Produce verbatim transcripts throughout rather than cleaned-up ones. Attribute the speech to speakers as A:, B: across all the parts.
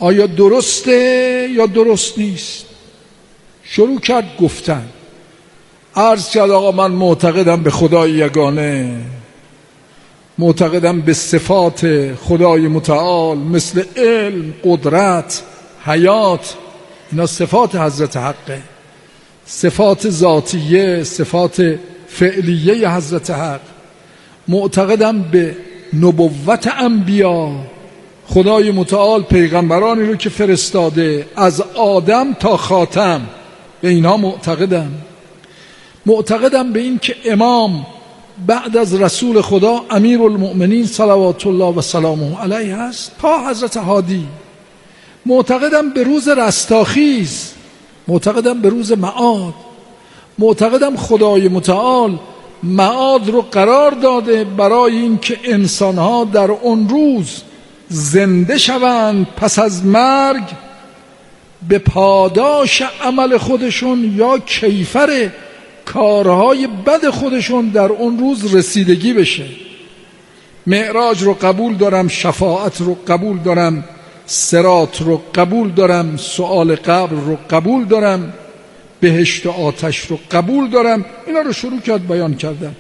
A: آیا درسته یا درست نیست؟ شروع کرد گفتن. عرض کرد آقا من معتقدم به خدای یگانه، معتقدم به صفات خدای متعال مثل علم، قدرت، حیات. اینا صفات حضرت حقه، صفات ذاتیه، صفات فعلیه حضرت حق. معتقدم به نبوت انبیا، خدای متعال پیغمبرانی رو که فرستاده از آدم تا خاتم، به اینا معتقدم. معتقدم به این که امام بعد از رسول خدا امیر المؤمنین صلوات الله و سلامه علیه است تا حضرت هادی. معتقدم به روز رستاخیز، معتقدم به روز معاد. معتقدم خدای متعال معاد رو قرار داده برای اینکه انسانها در اون روز زنده شوند پس از مرگ به پاداش عمل خودشون یا کیفر کارهای بد خودشون در اون روز رسیدگی بشه. معراج رو قبول دارم، شفاعت رو قبول دارم، صراط رو قبول دارم، سؤال قبر رو قبول دارم، بهشت و آتش رو قبول دارم. اینا رو شروع کرد بیان کردن.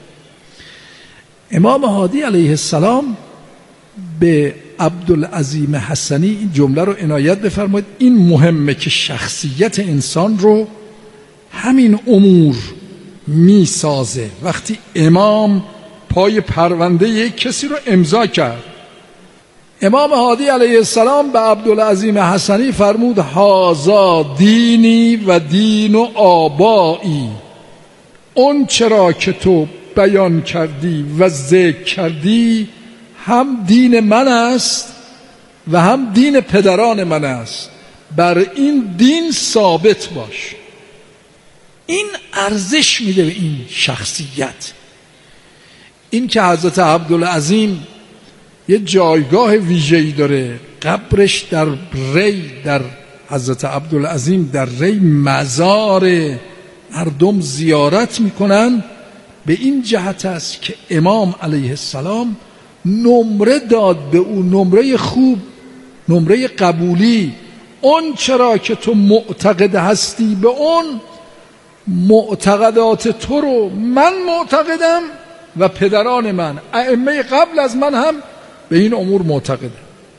A: امام هادی علیه السلام به عبدالعظیم حسنی این جمله رو عنایت بفرمایید. این مهمه که شخصیت انسان رو همین امور می سازه. وقتی امام پای پرونده یک کسی رو امضا کرد، امام هادی علیه السلام به عبدالعظیم حسنی فرمود هازا دینی و دین و آبایی. اون چرا که تو بیان کردی و ذکر کردی هم دین من است و هم دین پدران من است، بر این دین ثابت باش. این ارزش میده به این شخصیت. این که حضرت عبدالعظیم یه جایگاه ویژه‌ای داره، قبرش در ری، در حضرت عبدالعظیم در ری مزار، مردم زیارت میکنن، به این جهت است که امام علیه السلام نمره داد به او، نمره خوب، نمره قبولی. اون چرا که تو معتقد هستی به اون، معتقدات تو رو من معتقدم و پدران من، ائمه قبل از من هم به این امور معتقدم.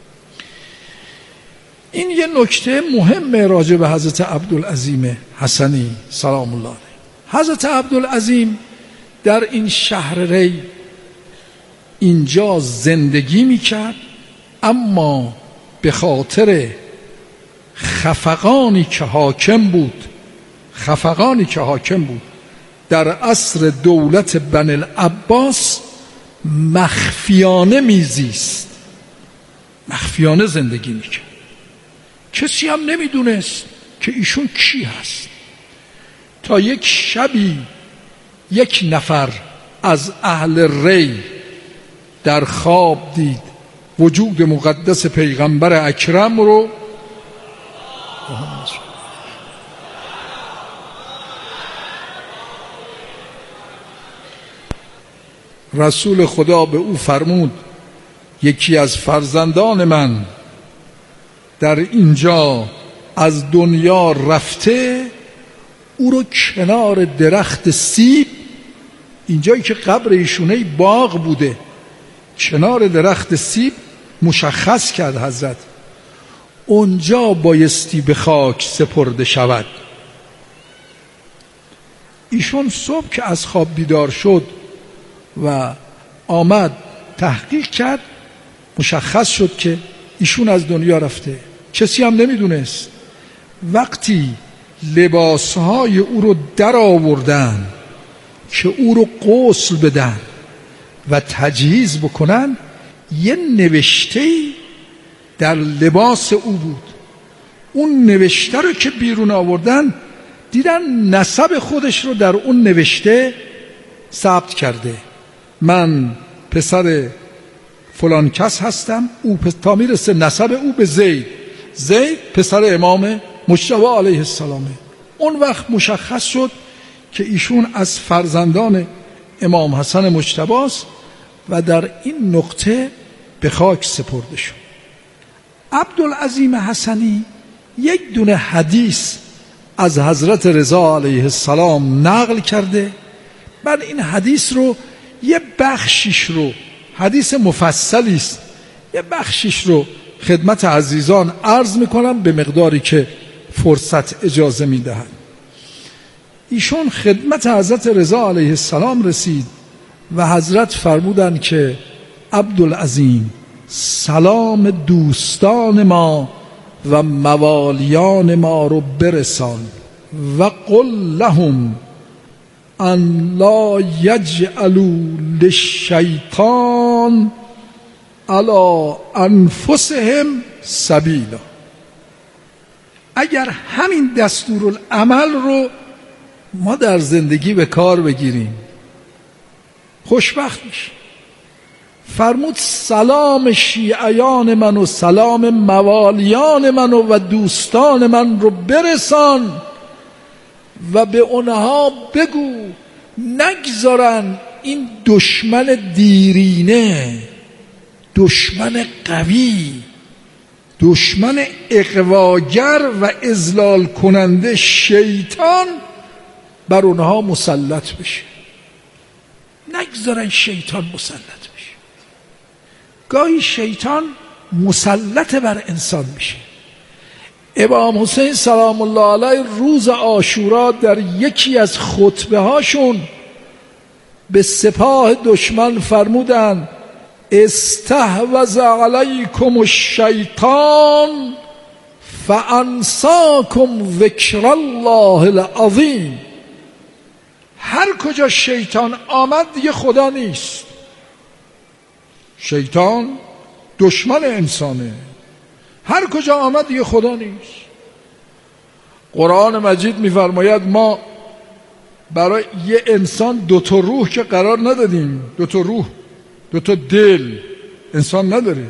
A: این یه نکته مهمه راجع به حضرت عبدالعظیم حسنی سلام الله علیه. حضرت عبدالعظیم در این شهر ری اینجا زندگی میکرد، اما به خاطر خفقانی که حاکم بود خفقانی که حاکم بود در عصر دولت بنی العباس مخفیانه میزیست، مخفیانه زندگی میکرد. کسی هم نمیدونست که ایشون کی هست، تا یک شبی یک نفر از اهل ری در خواب دید وجود مقدس پیغمبر اکرم رو. رسول خدا به او فرمود یکی از فرزندان من در اینجا از دنیا رفته، او رو کنار درخت سیب، اینجایی که قبر ایشونه باغ بوده، کنار درخت سیب مشخص کرد حضرت، اونجا بایستی به خاک سپرده شود. ایشون صبح که از خواب بیدار شد و آمد تحقیق کرد، مشخص شد که ایشون از دنیا رفته. کسی هم نمیدونست. وقتی لباسهای او رو در آوردن که او رو غسل بدن و تجهیز بکنن، یه نوشته‌ای در لباس او بود. اون نوشته رو که بیرون آوردن دیدن نسب خودش رو در اون نوشته ثبت کرده. من پسر فلان کس هستم، او تا میرسه نسب او به زید، زید پسر امام مجتبی علیه السلامه. اون وقت مشخص شد که ایشون از فرزندان امام حسن مجتبی است و در این نقطه به خاک سپرده شد. عبدالعظیم حسنی یک دونه حدیث از حضرت رضا علیه السلام نقل کرده. من این حدیث رو یه بخشیش رو، حدیث مفصلی است، یه بخشیش رو خدمت عزیزان عرض میکنم به مقداری که فرصت اجازه میدهد. ایشون خدمت حضرت رضا علیه السلام رسید و حضرت فرمودند که عبدالعظیم سلام دوستان ما و موالیان ما رو برسان و قل لهم ان لا یجعلوا للشیطان علی انفسهم سبیلا. اگر همین دستورالعمل رو ما در زندگی به کار بگیریم خوشبخت میشیم. فرمود سلام شیعیان من و سلام موالیان من و دوستان من رو برسان و به اونها بگو نگذارن این دشمن دیرینه، دشمن قوی، دشمن اغواگر و اذلال کننده شیطان بر اونها مسلط بشه. نگذارن شیطان مسلط بشه. گاهی شیطان مسلط بر انسان میشه. امام حسین سلام الله علیه روز عاشورا در یکی از خطبه هاشون به سپاه دشمن فرمودند استحوذ علیکم الشیطان فانساکم ذکر الله العظیم. هر کجا شیطان آمد دیگه خدا نیست. شیطان دشمن انسانه، هر کجا آمد دیگه خدا نیست. قرآن مجید میفرماید ما برای یه انسان دو تا روح که قرار ندادیم، دو تا روح، دو تا دل انسان نداره.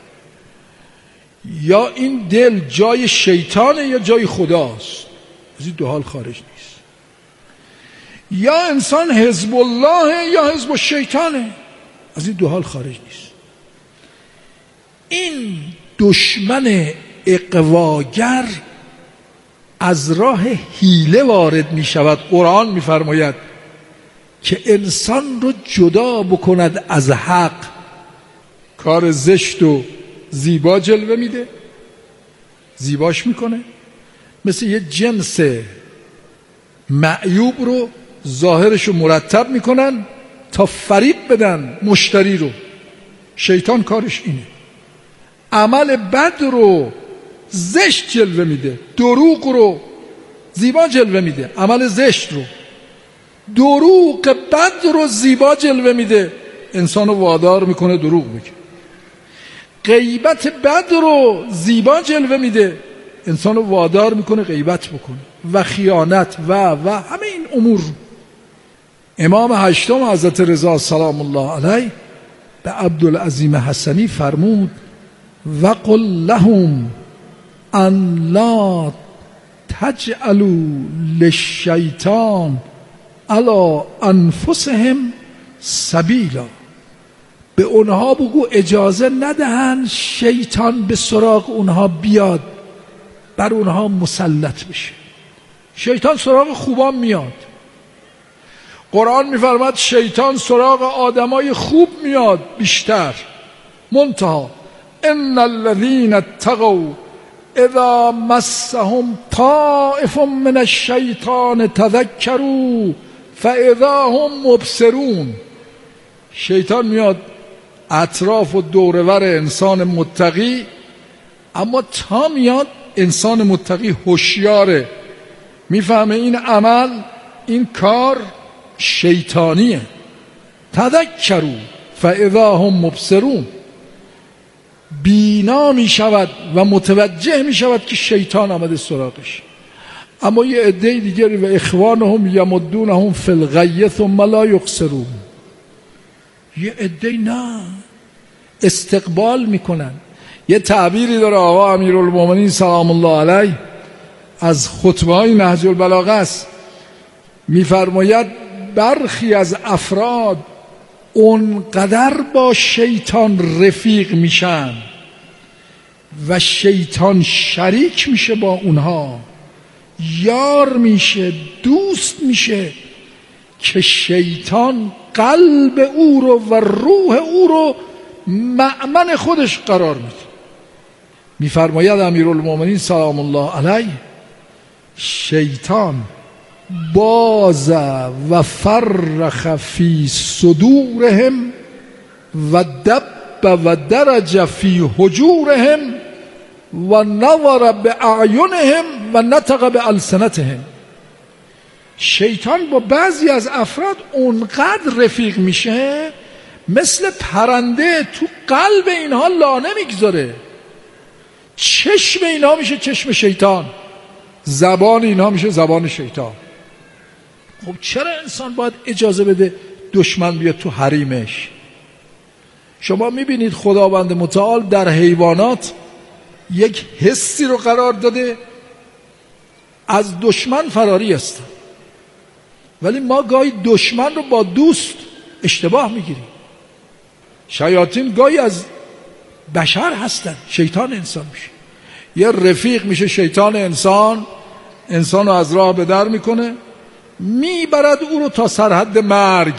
A: یا این دل جای شیطانه یا جای خداست، از این دو حال خارج نیست. یا انسان حزب الله یا حزب الشیطانه، از این دو حال خارج نیست. این دشمن اغواگر از راه حیله وارد می شود. قرآن می فرماید که انسان رو جدا بکند از حق. کار زشت و زیبا جلوه میده، زیباش میکنه، مثل یه جنس معیوب رو ظاهرش رو مرتب میکنن تا فریب بدن مشتری رو. شیطان کارش اینه. عمل بد رو زشت جلوه میده، دروغ رو زیبا جلوه میده. عمل زشت رو، دروغ بد رو زیبا جلوه میده، انسان رو وادار میکنه دروغ بگه. غیبت بد رو زیبا جلوه میده، انسان رو وادار میکنه غیبت بکنه و خیانت و و همه این امور. امام هشتم حضرت رضا سلام الله علیه به عبدالعظیم حسنی فرمود و قل لهم ان لا تجعلوا للشیطان علی انفسهم سبیلا. به اونها بگو اجازه ندهن شیطان به سراغ اونها بیاد، بر اونها مسلط بشه. شیطان سراغ خوبان میاد. قرآن میفرماد شیطان سراغ آدمای خوب میاد بیشتر. منتها ان الذين اتقوا اذا مسهم طائف من الشیطان تذکروا فاذا هم مبصرون. شیطان میاد اطراف و دورور انسان متقی، اما تا میاد انسان متقی هوشیاره، میفهمه این عمل، این کار شیطانیه. تذکروا فاذا هم مبصرون. بینا می شود و متوجه می شود که شیطان آمده سراغش. اما یه عده دیگری و اخوانهم یمدونهم فی الغی ثم لا یقصرون. یه عده نه، استقبال میکنن. یه تعبیری داره آقا امیرالمومنین سلام الله علیه از خطبه های نهج البلاغه است، میفرماید برخی از افراد اونقدر با شیطان رفیق میشن و شیطان شریک میشه با اونها، یار میشه، دوست میشه که شیطان قلب او رو و روح او رو مأمن خودش قرار میده. میفرماید امیرالمومنین سلام الله علیه شیطان باز و فرخ فی صدورهم و دب و درج فی حجورهم و نظر باعینهم و نطق بالسنتهم. شیطان با بعضی از افراد اونقدر رفیق میشه مثل پرنده تو قلب اینها لا نمیگذاره. چشم اینها میشه چشم شیطان، زبان اینها میشه زبان شیطان. خب چرا انسان باید اجازه بده دشمن بیاد تو حریمش؟ شما میبینید خداوند متعال در حیوانات یک حسی رو قرار داده از دشمن فراری است، ولی ما گاهی دشمن رو با دوست اشتباه میگیریم. شیاطین گاهی از بشر هستن، شیطان انسان میشه. یه رفیق میشه شیطان انسان، انسان رو از راه به در میکنه، میبرد او رو تا سرحد مرگ.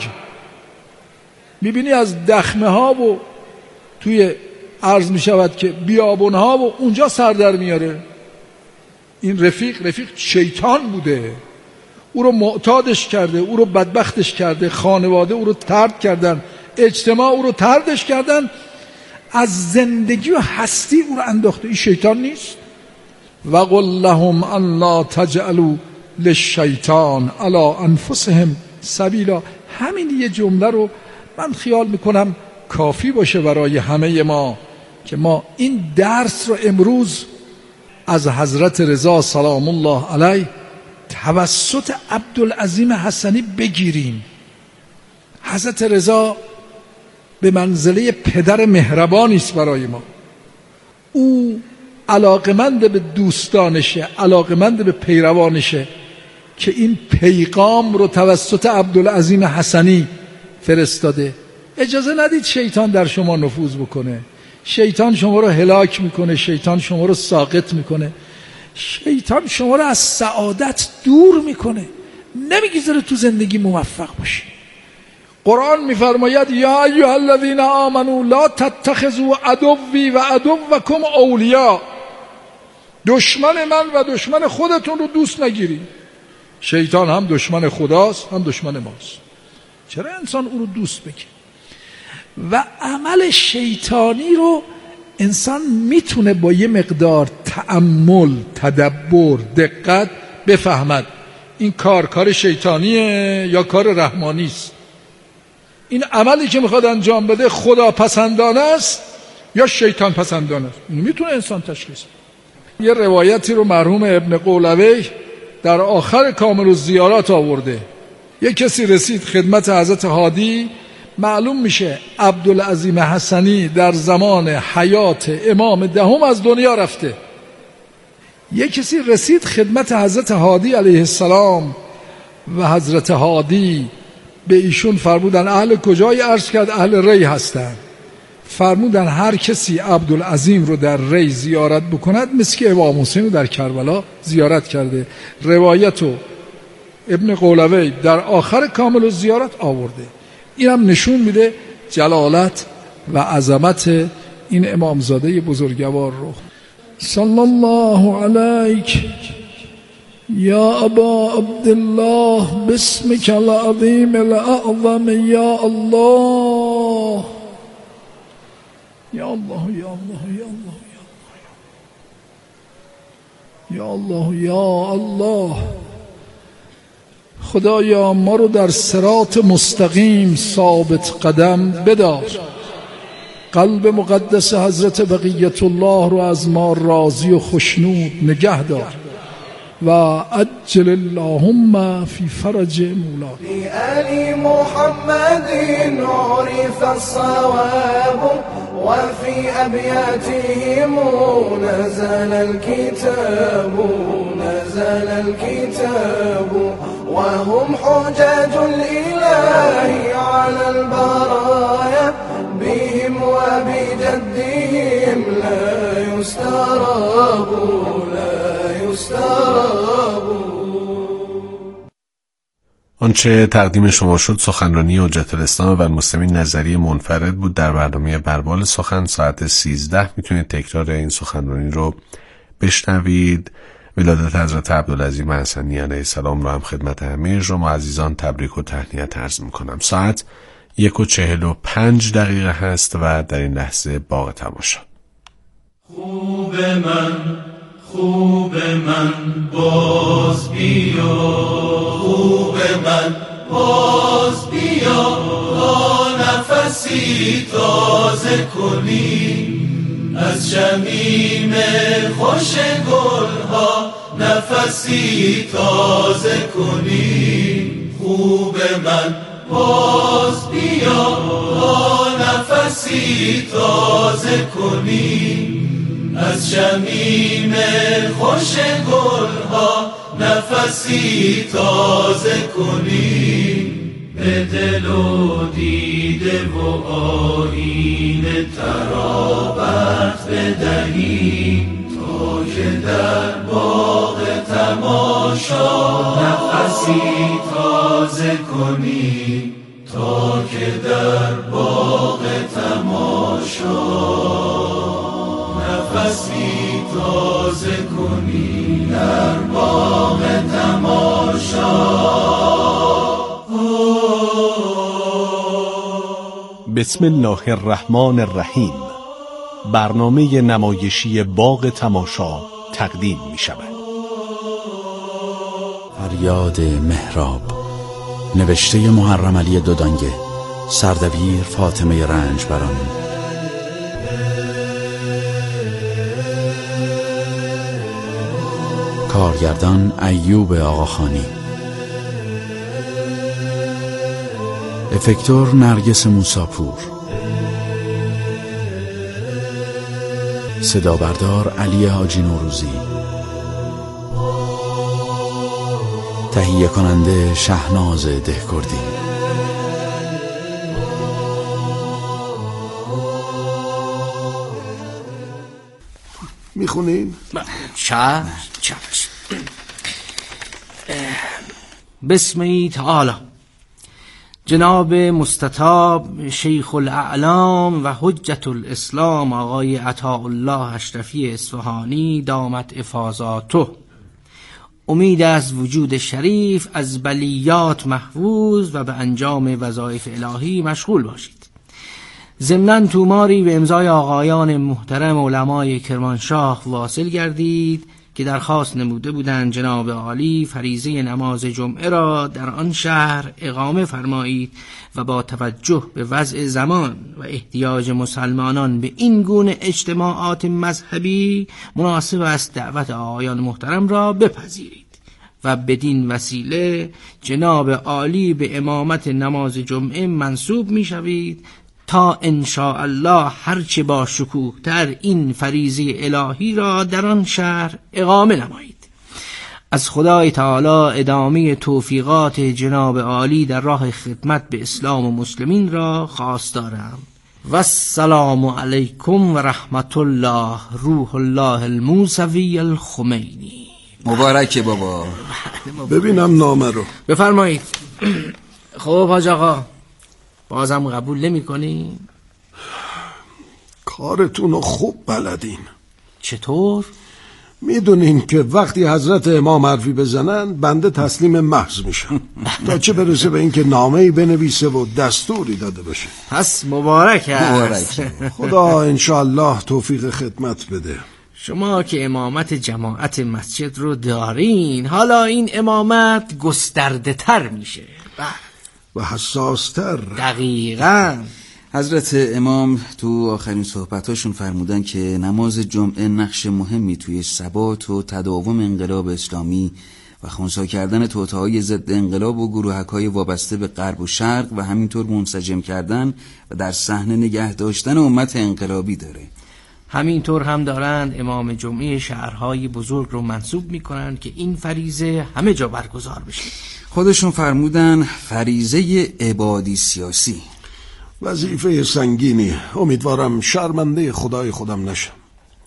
A: میبینی از دخمه ها و توی عرض میشود که بیابون ها و اونجا سر در میاره. این رفیق رفیق شیطان بوده، او رو معتادش کرده، او رو بدبختش کرده، خانواده او رو طرد کردن، اجتماع او رو طردش کردن، از زندگی و هستی او رو انداخته. این شیطان نیست؟ و قل لهم ان لا تجعلوا للشیطان علی انفسهم سبیلا. همین یه جمله رو من خیال میکنم کافی باشه برای همه ما که ما این درس رو امروز از حضرت رضا سلام الله علیه توسط عبدالعظیم حسنی بگیریم. حضرت رضا به منزله پدر مهربانی است برای ما. او علاقمند به دوستانشه، علاقمند به پیروانشه که این پیغام رو توسط عبدالعظیم حسنی فرستاده. اجازه ندید شیطان در شما نفوذ بکنه. شیطان شما رو هلاک میکنه، شیطان شما رو ساقط میکنه، شیطان شما رو از سعادت دور میکنه، نمیگذاره تو زندگی موفق باشی. قرآن میفرماید یا ایها الذین آمنوا لا تتخذوا عدوی و عدوکم اولیاء. دشمن من و دشمن خودتون رو دوست نگیرید. شیطان هم دشمن خداست هم دشمن ماست. چرا انسان او رو دوست بگیره؟ و عمل شیطانی رو انسان میتونه با یه مقدار تأمل، تدبر، دقت بفهمد این کار کار شیطانیه یا کار رحمانی است. این عملی که میخواد انجام بده خدا پسندانه است یا شیطان پسندانه است. میتونه انسان تشخیص بده. یه روایتی رو مرحوم ابن قولوی در آخر کامل الزیارات آورده. یه کسی رسید خدمت حضرت هادی، معلوم میشه عبدالعظیم حسنی در زمان حیات امام دهم از دنیا رفته. یه کسی رسید خدمت حضرت هادی علیه السلام و حضرت هادی به ایشون فرمودن اهل کجای؟ عرض کرد اهل ری هستن. فرمودن هر کسی عبدالعظیم رو در ری زیارت بکند مثل که امام حسین رو در کربلا زیارت کرده. روایتو ابن قولوی در آخر کامل الزیارات آورده. اینم نشون میده جلالت و عظمت این امامزاده بزرگوار رو. صلی الله علیک یا ابا عبدالله باسمک العظیم الاعظم یا الله یا الله یا الله یا الله یا الله یا الله. خدایا ما رو در صراط مستقیم ثابت قدم بدار. قلب مقدس حضرت بقیت الله رو از ما راضی و خوشنود نگه دار و عجل اللهم فی فرج مولا.
B: لآل محمد عرف الصواب وفي أبياتهم نزل الكتاب نزل الكتاب وهم حجاج الإله على البرايا بهم وبجدهم لا يستراب لا يستراب.
C: آنچه تقدیم شما شد سخنرانی حجت الاسلام و المسلمین نظری منفرد بود در برنامه بربال سخن ساعت سیزده. میتونید تکرار این سخنرانی رو بشنوید. ولادت حضرت عبدالعظیم حسنی علیه السلام رو هم خدمت همه شما عزیزان تبریک و تهنیت عرض میکنم. ساعت یک و چهل و پنج دقیقه هست و در این لحظه باغ تماشا.
D: خوب من خوب من باز بیا، خوب من باز بیا، تا نفسی تازه کنی از شمیم خوش گلها، نفسی تازه کنی. خوب من باز بیا، تا نفسی تازه کنی از شمیم خوش گلها، نفسی تازه کنی. به دل و دیده و آیین ترابت بدهی، تا که در باغ تماشا نفسی تازه کنی، تا که در باغ تماشا نفسی تازه کنی، در باغ تماشا.
E: بسم الله الرحمن الرحیم. برنامه نمایشی باغ تماشا تقدیم می شود.
F: فریاد محراب، نوشته محرم علی دودانگه، سردبیر فاطمه رنجبران. کارگردان ایوب آقاخانی. افکتور نرگس موساپور. صدا بردار علی حاجی نوروزی. تهیه کننده شهناز دهکردی.
G: میخونین؟
H: چه؟ چه؟ بسم تعالی. جناب مستطاب شیخ الاعلام و حجت الاسلام آقای عطاءالله اشرفی اصفهانی دامت افاضاته، امید از وجود شریف از بلیات محفوظ و به انجام وظایف الهی مشغول باشید. ضمناً توماری به امضای آقایان محترم علمای کرمانشاه واصل گردید که درخواست نموده بودند جناب عالی فریضه نماز جمعه را در آن شهر اقامه فرمایید و با توجه به وضع زمان و احتیاج مسلمانان به این گونه اجتماعات مذهبی مناسب است دعوت آقایان محترم را بپذیرید و بدین وسیله جناب عالی به امامت نماز جمعه منصوب می شوید تا انشاء الله هرچه با شکوه تر این فریضه الهی را در آن شهر اقامه نمایید. از خدای تعالی ادامه توفیقات جناب عالی در راه خدمت به اسلام و مسلمین را خواستارم. و السلام علیکم و رحمت الله روح الله الموسوی الخمینی.
I: مبارکه بابا.
G: ببینم نامه رو.
H: بفرمایید. خب حاج آقا بازم قبول نمی کنی؟
G: کارتون رو خوب بلدین.
H: چطور؟
G: میدونین که وقتی حضرت امام حرفی بزنن بنده تسلیم محض میشم تا چه برسه به این که نامه‌ای بنویسه و دستوری داده بشه.
H: پس مبارک است.
G: خدا انشاءالله توفیق خدمت بده.
H: شما که امامت جماعت مسجد رو دارین، حالا این امامت گسترده تر میشه
G: و حساس تر.
H: دقیقاً.
I: حضرت امام تو آخرین صحبتاشون فرمودن که نماز جمعه نقش مهمی توی ثبات و تداوم انقلاب اسلامی و خنثی کردن توطئه‌های ضد انقلاب و گروهک‌های وابسته به غرب و شرق و همینطور منسجم کردن و در صحنه نگه داشتن امت انقلابی داره.
H: همینطور هم دارند امام جمعه شهرهای بزرگ رو منصوب میکنن که این فریضه همه جا برگزار بشه.
I: خودشون فرمودن فریضه عبادی سیاسی.
G: وظیفه سنگینی. امیدوارم شرمنده خدای خودم نشم.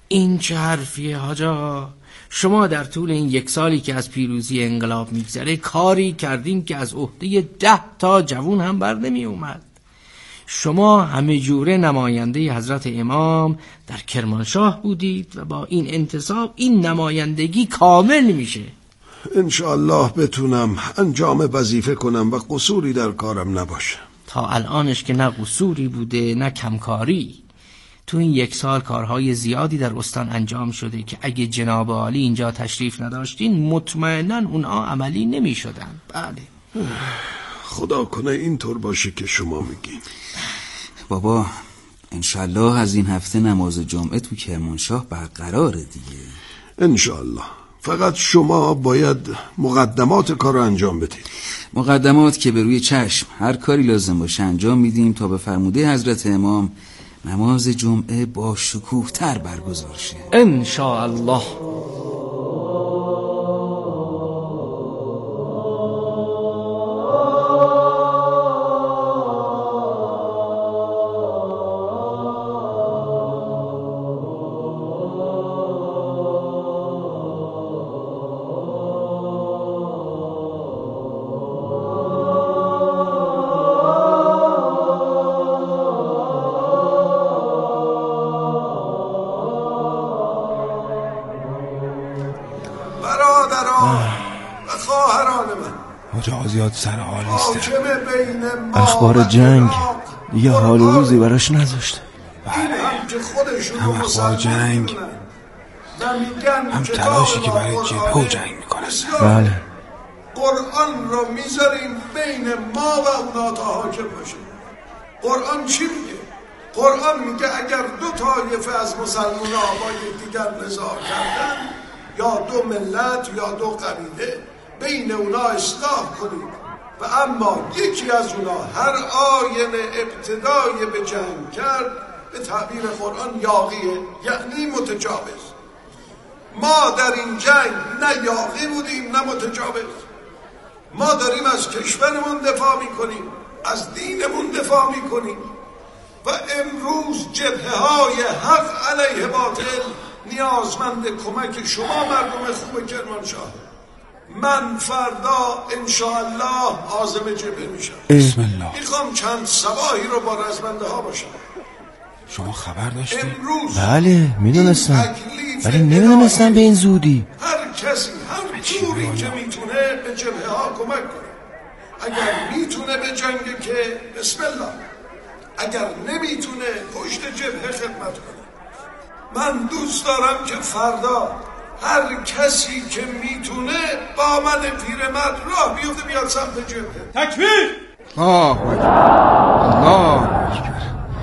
H: این چه حرفیه حاج آقا؟ شما در طول این یک سالی که از پیروزی انقلاب میگذره کاری کردین که از عهده ده تا جوون هم بر نمی اومد. شما همه جوره نماینده حضرت امام در کرمانشاه بودید و با این انتصاب این نمایندگی کامل میشه.
G: انشاءالله بتونم انجام وظیفه کنم و قصوری در کارم نباشه.
H: تا الانش که نه قصوری بوده نه کمکاری. تو این یک سال کارهای زیادی در استان انجام شده که اگه جناب عالی اینجا تشریف نداشتین مطمئناً اونها عملی نمی شدن. بله.
G: خدا کنه اینطور باشه که شما میگین.
I: بابا انشالله از این هفته نماز جمعه تو کرمانشاه برقراره دیگه.
G: انشالله. فقط شما باید مقدمات کار رو انجام بدید.
I: مقدمات که به روی چشم، هر کاری لازم باشه انجام میدیم تا به فرموده حضرت امام نماز جمعه با شکوه تر برگزار شه.
H: انشاءالله.
J: زیاد سر حال نیسته. اخبار جنگ یه حال و روزی براش نذاشته. بله هم اخبار جنگ هم تلاشی که برای جبهه و جنگ میکنه. بله
G: قرآن رو میذاریم بین ما و اونا تا حاکم باشه. قرآن چی میگه؟ قرآن میگه اگر دو طایفه از مسلمان ها با یکدیگر نزاع کردن یا دو ملت یا دو قبیله بین اونا اصلاح کنید و اما یکی از اونا هر آینه ابتدای به جنگ کرد به تعبیر قرآن یاغیه، یعنی متجاوز. ما در این جنگ نه یاغی بودیم نه متجاوز. ما داریم از کشورمون دفاع میکنیم، از دینمون دفاع میکنیم و امروز جبهه های حق علیه باطل نیازمند کمک شما مردم خوب کرمانشاه. من فردا انشاءالله عازم جبهه میشم.
J: بسم الله.
G: میخوام چند صباحی رو با رزمنده ها باشم.
J: شما خبر داشتی؟
H: بله میدونستم، ولی نمیدونستم به این زودی.
G: هر کسی هر جوری که میتونه به جبهه ها کمک کنه. اگر میتونه به جنگ که بسم الله، اگر نمیتونه پشت جبهه خدمت کنه. من دوست دارم که فردا هر کسی که میتونه با من پیرمرد راه بیفته بیاد سمت جبهه.
J: تکبیر! الله اکبر، الله اکبر.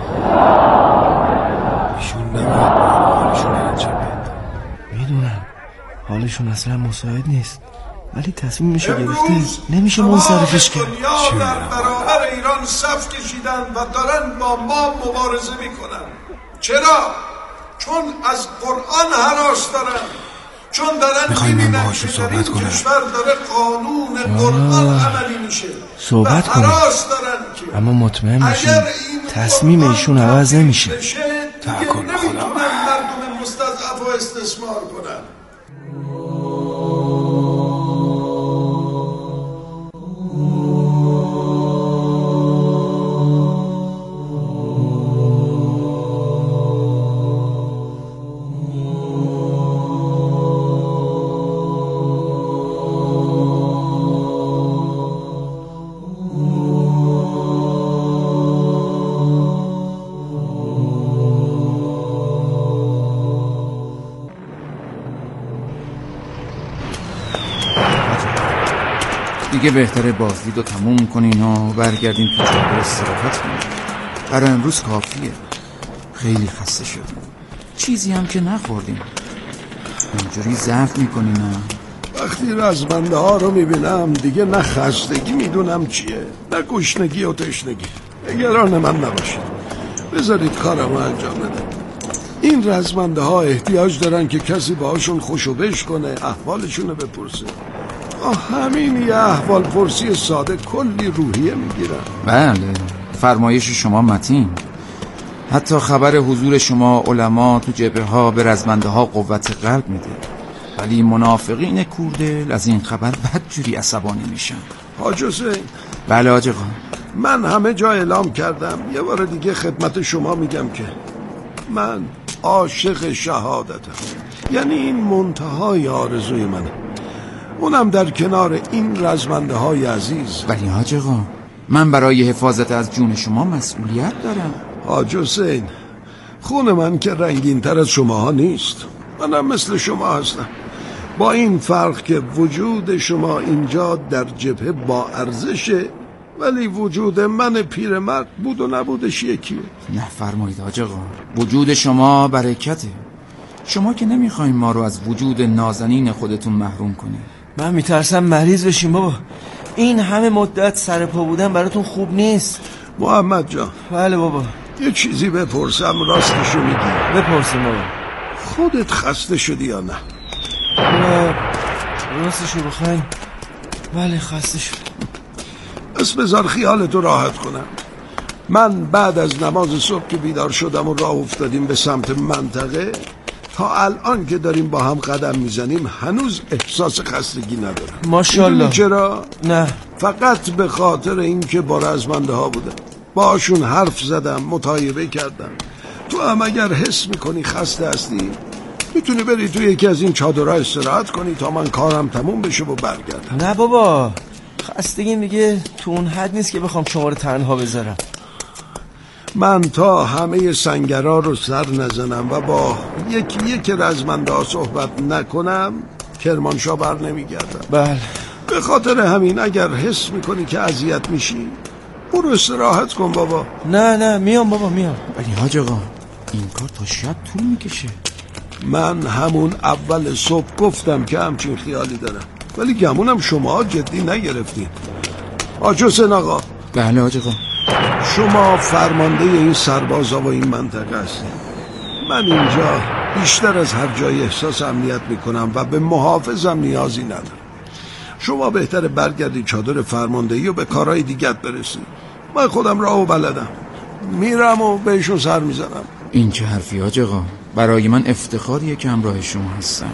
J: ایشون نمیاد حالشون نجبه. میدونم حالشون اصلا مساعد نیست، ولی تصمیمشو گرفته نمیشه منصرفش کرد.
G: دنیا در برابر ایران صف کشیدن و دارن با ما مبارزه میکنن. چرا؟ چون از قرآن هراس دارن، چون دارن میبینن که در این کشور داره قانون قرآن عملی میشه.
J: صحبت کنم، اما مطمئن باشین تصمیم ایشون عوض نمیشه.
G: دیگه نمیتونن مردم مستضعف و استثمار کنن.
I: دیگه بهتره بازدید رو تموم کنین و برگردین تو جاده استراحت کنین. برای امروز کافیه. خیلی خسته شدیم، چیزی هم که نخوردیم. اینجوری ضعف میکنین.
G: وقتی رزمنده ها رو میبینم دیگه نه خستگی میدونم چیه نه گشنگی و تشنگی. نگران من نباشید، بذارید کارمو انجام بدم. این رزمنده ها احتیاج دارن که کسی باهاشون خوشو بش کنه، احوالشونو بپرسه. همین یه احوال پرسی ساده کلی روحیه میگیرن.
I: بله، فرمایش شما متین. حتی خبر حضور شما علما تو جبهه ها به رزمنده ها قوت قلب میده، ولی منافقین کوردل از این خبر بدجوری عصبانی میشن.
G: حاج حسین.
I: بله حاج آقا.
G: من همه جا اعلام کردم، یه بار دیگه خدمت شما میگم که من عاشق شهادتم، یعنی این منتهای آرزوی منه، اونم در کنار این رزمنده های عزیز.
I: ولی حاج آقا من برای حفاظت از جون شما مسئولیت دارم.
G: حاج حسین، خون من که رنگین تر از شماها نیست، منم مثل شما هستم، با این فرق که وجود شما اینجا در جبهه با ارزشه، ولی وجود من پیرمرد بود و نبودش یکیه.
I: نه فرمایید حاج آقا، وجود شما برکته. شما که نمیخواین ما رو از وجود نازنین خودتون محروم کنید.
J: من میترسم مریض بشیم بابا، این همه مدت سر پا بودن براتون خوب نیست.
G: محمد جان.
J: بله بابا.
G: یه چیزی بپرسم، راستشو میگی؟
J: بپرسیم بابا.
G: خودت خسته شدی یا نه؟
J: نه راستشو بخواین بله خسته شد.
G: بس بذار خیالتو راحت کنم. من بعد از نماز صبح که بیدار شدم و راه افتادیم به سمت منطقه، تا الان که داریم با هم قدم میزنیم هنوز احساس خستگی ندارم.
J: ماشاءالله.
G: چرا؟
J: نه
G: فقط به خاطر این که با رزمنده ها بودم، باشون حرف زدم، مطایبه کردم. تو هم اگر حس میکنی خسته هستی میتونی بری تو یکی از این چادرها استراحت کنی تا من کارم تموم بشه و برگردم.
J: نه بابا، خستگی دیگه تو اون حد نیست که بخوام شما رو تنها بذارم.
G: من تا همه سنگرها رو سر نزنم و با یکی یک رزمنده ها صحبت نکنم کرمانشاه بر نمیگردم.
J: بله.
G: به خاطر همین اگر حس میکنی که اذیت میشی برو استراحت کن بابا.
J: نه نه میام بابا میام.
I: ولی حاج آقا این کار تا شب طول میکشه.
G: من همون اول صبح گفتم که همچین خیالی دارم، ولی گمونم شما جدی نگرفتین. حاج حسین آقا.
I: بله حاج آقا.
G: شما فرمانده این سربازا و این منطقه هستید. من اینجا بیشتر از هر جای احساس امنیت میکنم و به محافظم نیازی ندارم. شما بهتره برگردی چادر فرماندهی و به کارهای دیگت برسید. من خودم راهو بلدم، میرم و بهشون سر میزنم.
I: این چه حرفی حاج آقا؟ برای من افتخاریه که همراه شما هستم.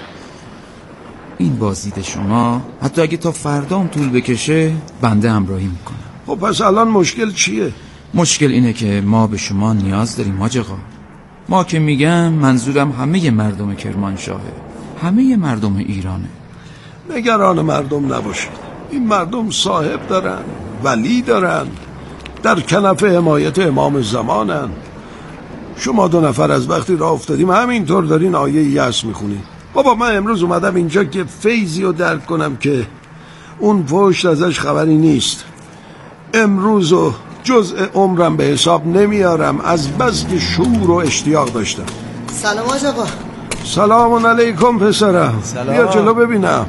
I: این بازدید شما حتی اگه تا فردام طول بکشه بنده همراهی میکنم.
G: خب پس الان مشکل چیه؟
I: مشکل اینه که ما به شما نیاز داریم حاج آقا. ما که میگم منظورم همه مردم کرمانشاهه، همه مردم ایرانه.
G: نگران مردم نباشید، این مردم صاحب دارن، ولی دارن، در کنف حمایت امام زمانن. شما دو نفر از وقتی راه افتادیم همینطور دارین آیه یأس میخونین. بابا من امروز اومدم اینجا که فیضی رو درک کنم که اون پشت ازش خبری نیست. امروز و جزء عمرم به حساب نمیارم از بس که شور و اشتیاق داشتم.
K: سلام حاج آقا.
G: سلام علیکم پسرم.
J: سلام.
G: بیا جلو ببینم.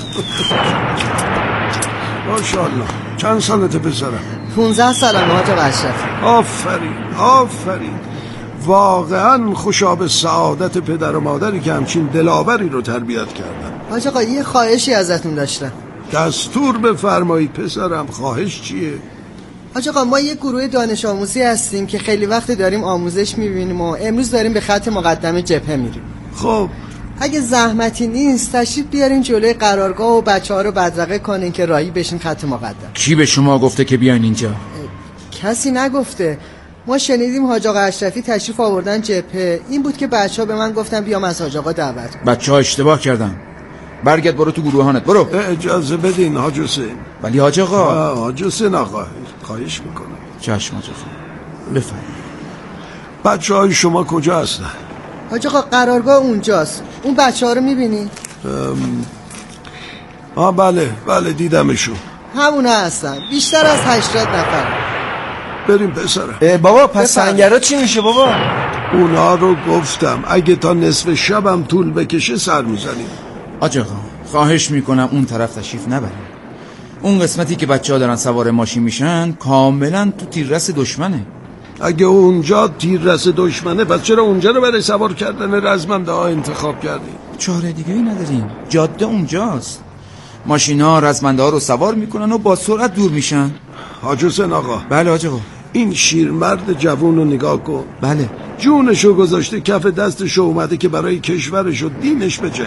G: ماشاءالله. چند سالته پسرم؟
K: پونزده سالم حاج آقا اشرفی.
G: آفرین آفرین. واقعا خوشا به سعادت پدر و مادری که همچین دلاوری رو تربیت کردن.
K: حاج آقا یه خواهشی ازتون داشتم.
G: دستور بفرمایید پسرم. خواهش چیه؟
K: حاج آقا ما یه گروه دانش آموزی هستیم که خیلی وقت داریم آموزش میبینیم و امروز داریم به خط مقدم جبهه میریم.
G: خب
K: اگه زحمتی نیست تشریف بیارین جلوی قرارگاه و بچه ها رو بدرقه کنین که راهی بشین خط مقدم.
I: کی به شما گفته که بیاین اینجا؟
K: کسی نگفته. ما شنیدیم حاج آقا اشرفی تشریف آوردن جبهه، این بود که بچه ها به من گفتن بیام از حاج آقا دعوت کنم.
I: بچه ها اشتباه کردن. برگرد برو تو گروهانت برو.
G: اجازه بدین حاج حسین.
I: ولی حاج آقا.
G: حاج حسین آقا خواهش میکنم.
I: چشم حاج آقا. بفرمایید.
G: بچه های شما کجا هستن؟
K: حاج آقا قرارگاه اونجاست. اون بچه ها رو میبینی؟
G: آه بله بله دیدمشون.
K: همونه هستن، بیشتر از هشتاد نفر.
G: بریم پسرم.
J: بابا پس سنگرها چی میشه بابا؟
G: اونا رو گفتم اگه تا نصف شبم طول بکشه سر میزنیم.
I: حاج آقا خواهش میکنم اون طرف تشریف نبریم. اون قسمتی که بچه ها دارن سوار ماشین میشن کاملا تو تیررس دشمنه.
G: اگه اونجا تیررس دشمنه پس چرا اونجا رو برای سوار کردن رزمنده ها انتخاب کردیم؟
I: چاره دیگه ای نداریم، جاده اونجاست. ماشینا رزمنده ها رو سوار میکنن و با سرعت دور میشن.
G: حاج حسین آقا.
I: بله حاج آقا.
G: این شیرمرد جوون رو نگاه کن.
J: بله.
G: جونشو گذاشته کف دستشو، اومده که برای کشورش و دینش بجنگه.